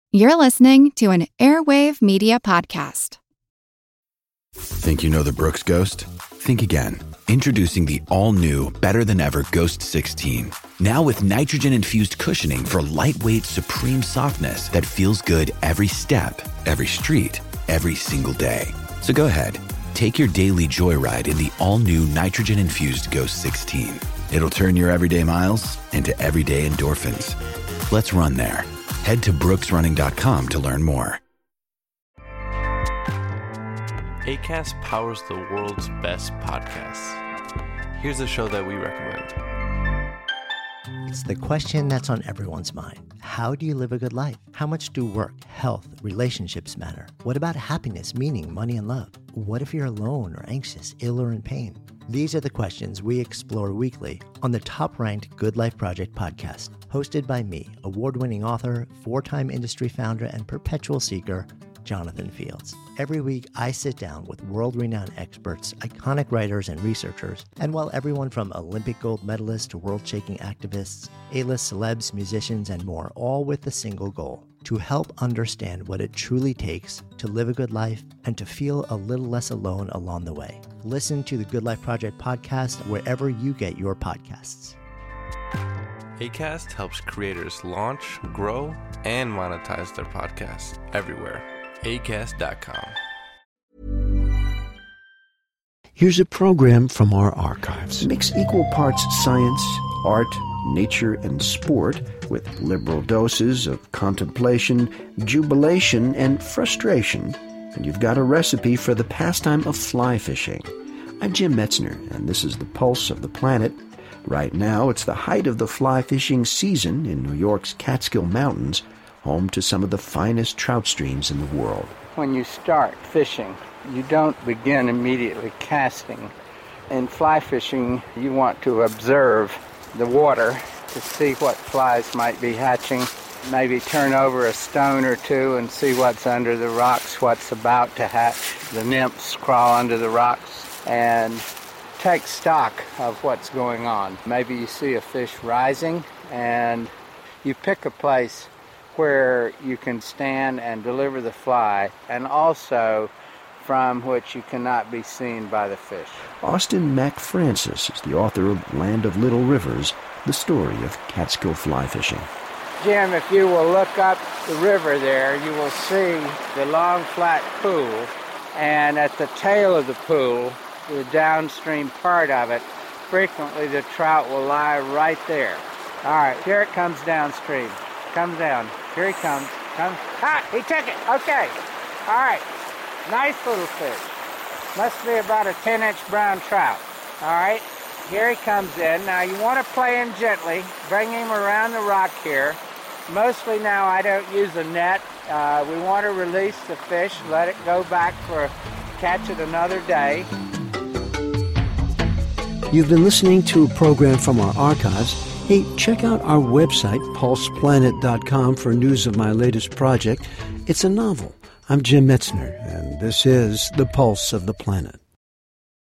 You're listening to an Airwave Media Podcast. Think you know the Brooks Ghost? Think again. Introducing the all-new, better-than-ever Ghost 16. Now with nitrogen-infused cushioning for lightweight, supreme softness that feels good every step, every street, every single day. So go ahead, take your daily joyride in the all-new nitrogen-infused Ghost 16. It'll turn your everyday miles into everyday endorphins. Let's run there. Head to brooksrunning.com to learn more. Acast powers the world's best podcasts. Here's a show that we recommend. It's the question that's on everyone's mind. How do you live a good life? How much do work, health, relationships matter? What about happiness, meaning, money, and love? What if you're alone or anxious, ill, or in pain? These are the questions we explore weekly on the top-ranked Good Life Project podcast, hosted by me, award-winning author, four-time industry founder, and perpetual seeker, Jonathan Fields. Every week, I sit down with world-renowned experts, iconic writers, and researchers, and while everyone from Olympic gold medalists to world-shaking activists, A-list celebs, musicians, and more, all with the single goal: to help understand what it truly takes to live a good life and to feel a little less alone along the way. Listen to the Good Life Project podcast wherever you get your podcasts. Acast helps creators launch, grow, and monetize their podcasts everywhere. Acast.com. Here's a program from our archives. Mix equal parts science, art, nature, and sport with liberal doses of contemplation, jubilation, and frustration, and you've got a recipe for the pastime of fly fishing. I'm Jim Metzner, and this is the Pulse of the Planet. Right now, it's the height of the fly fishing season in New York's Catskill Mountains, home to some of the finest trout streams in the world. When you start fishing, you don't begin immediately casting. In fly fishing, you want to observe the water to see what flies might be hatching. Maybe turn over a stone or two and see what's under the rocks, what's about to hatch. The nymphs crawl under the rocks, and take stock of what's going on. Maybe you see a fish rising, and you pick a place where you can stand and deliver the fly, and also from which you cannot be seen by the fish. Austin MacFrancis is the author of Land of Little Rivers, the story of Catskill fly fishing. Jim, if you will look up the river there, you will see the long flat pool, and at the tail of the pool, the downstream part of it, frequently the trout will lie right there. All right, here it comes downstream. Comes down. Here he comes. Ah, he took it. Okay. All right. Nice little fish. Must be about a 10-inch brown trout. All right. Here he comes in. Now you want to play him gently. Bring him around the rock here. Mostly now I don't use a net. We want to release the fish, let it go back for catch it another day. You've been listening to a program from our archives. Hey, check out our website, pulseplanet.com, for news of my latest project. It's a novel. I'm Jim Metzner, and this is The Pulse of the Planet.